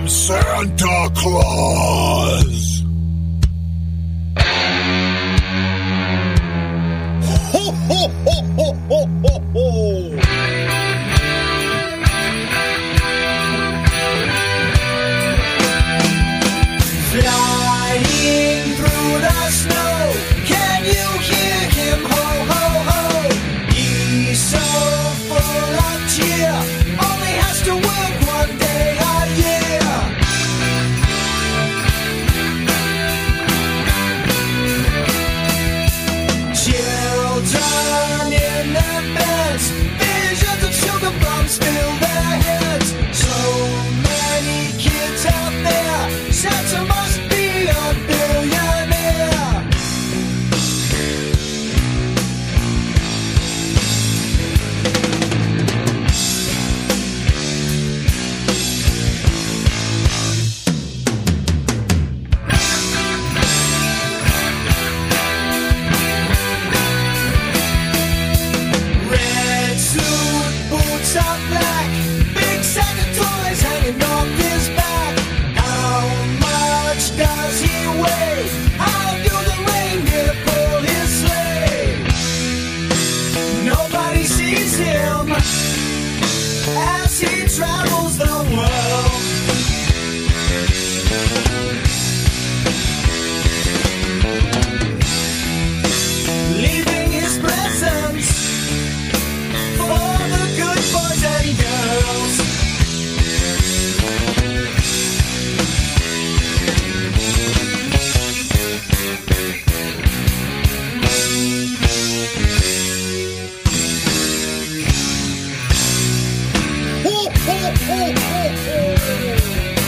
am Santa Claus. Ho, ho, ho, ho, ho, ho, ho. Flying through the snow, can you hear him? Ho, ho, ho. He's so full of cheer, only has to work one day a year. Children in their beds, visions of sugar bombs fill their heads. So many kids out there, Santa must be a billionaire. Red suit, boots are black, big sack of toys hanging off his back. How much does he weigh? How do the reindeer pull his sleigh? Nobody sees him as he travels the world. Leaving his presents for the good boys and girls. Ho, ho, ho, ho, ho.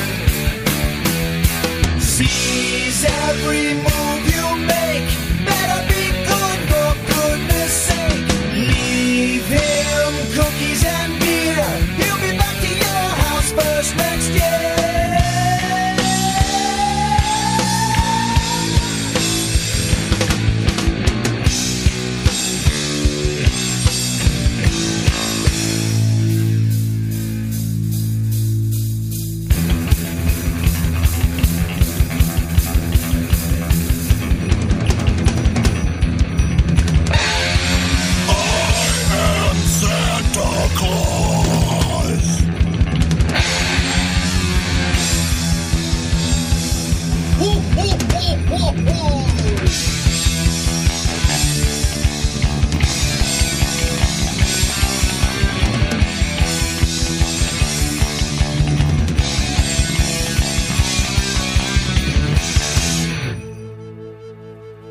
Sees every move you make. Better be good for goodness sake. Leave him cookies and beer. He'll be back to your house first next year.